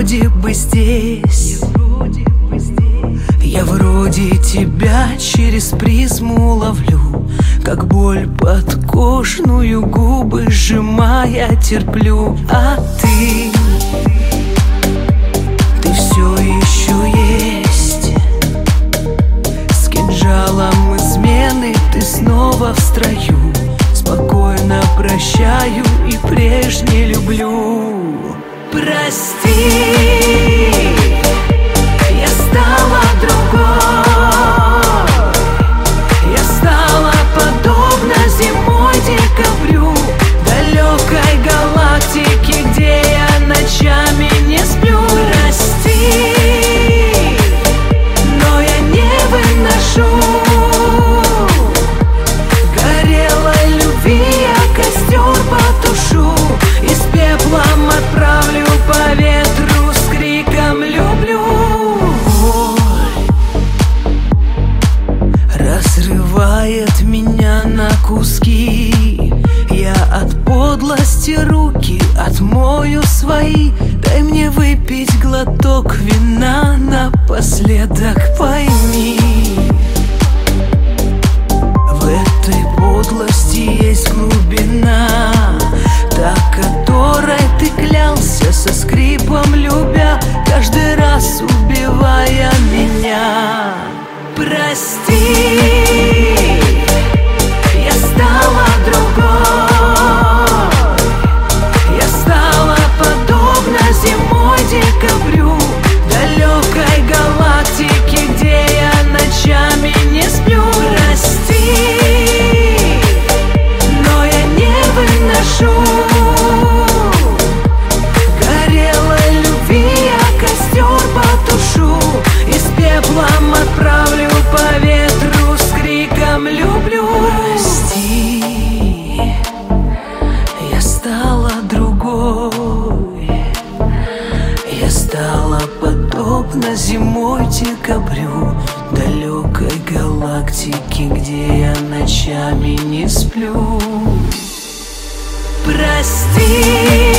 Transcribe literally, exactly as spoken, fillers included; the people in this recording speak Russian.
вроде бы здесь, я вроде тебя через призму ловлю, как боль подкошную, губы сжимая терплю. А ты, ты все еще есть. С кинжалом измены ты снова в строю. Спокойно прощаю и прежне люблю. Прости, я стала другой. Я стала подобна зимой декабрю, далекой галактике, где я ночами не сплю. Прости, но я не выношу горелой любви, я костер потушу и с пеплом отправлю по ветру с криком люблю. Разрывает меня на куски. Я от подлости руки отмою свои. Дай мне выпить глоток вина напоследок, пойми. В этой подлости есть глубина, та, которой ты клялся со скрипом любя, каждый раз убивая меня. Прости, я стала другой. Я стала подобна зимой декабрю, далекой галактике, где я ночами не сплю. Прости, но я не выношу горелой любви, я костер потушу и с пеплом отправлю по ветру с криком люблю. Прости, я стала другой. Я стала подобна зимой декабрю, далекой галактике, где я ночами не сплю. Прости.